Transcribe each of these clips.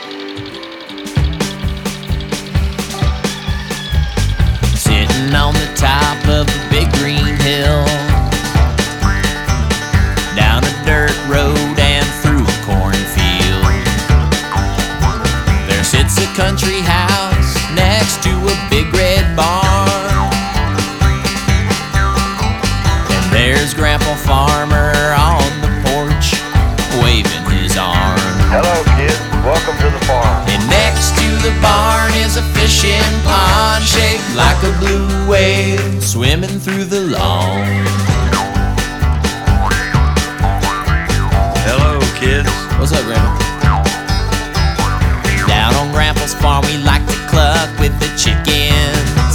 Sitting on the top of a big green hill, down a dirt road and through a cornfield, there sits a country house next to a big red barn. And there's Grandpa Farmer on the porch, waving his arm. Hello, kids. Welcome to the farm. And next to the barn is a fishing pond shaped like a blue whale swimming through the lawn. Hello, kids. What's up, Grandpa? Down on Grandpa's farm we like to cluck with the chickens.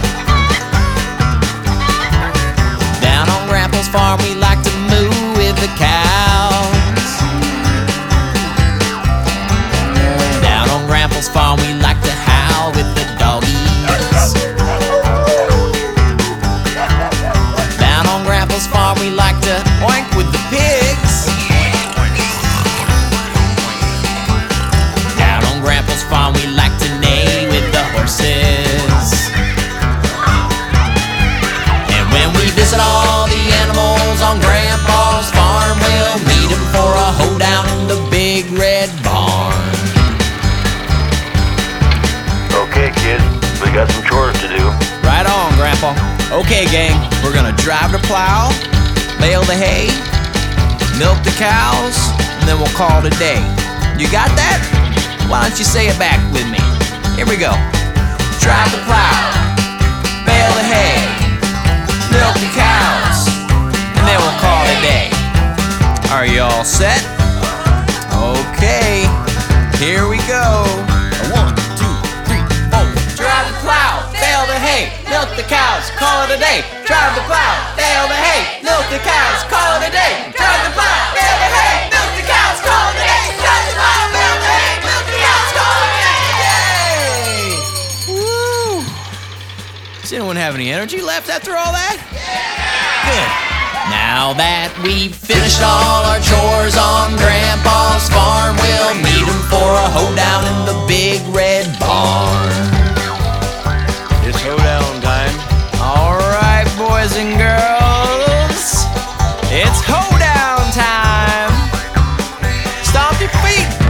Down on Grandpa's farm we like to moo with the cows. Down on Grandpa's farm we like to howl with the doggies. Down on Grandpa's farm we like to oink with the pigs. Down on Grandpa's farm we like to neigh with the horses. And when we visit all the animals on Grandpa's farm, we'll meet him for a hoedown in the big red barn. Okay, kids. We got some chores to do. Right on, Grandpa. Okay, gang, we're gonna drive the plow, bale the hay, milk the cows, and then we'll call it a day. You got that? Why don't you say it back with me? Here we go. Drive the plow, bale the hay, milk the cows, and then we'll call it a day. Are you all set? Okay, here we go. 1, 2, 3, 4. Drive the plow, bale the hay, milk the cows, call it a day. Drive the plow, bale the hay, milk the cows, call it a day. Drive the plow, bale the hay, milk the cows, call it a day. Drive the plow, bale the hay, milk the cows, call it a day. Woo! Does anyone have any energy left after all that? Good. Now that we've finished all our chores on Grandpa's farm, we'll meet him for a hoedown in the big red barn. It's hoedown time. All right, boys and girls, it's hoedown time. Stomp your feet,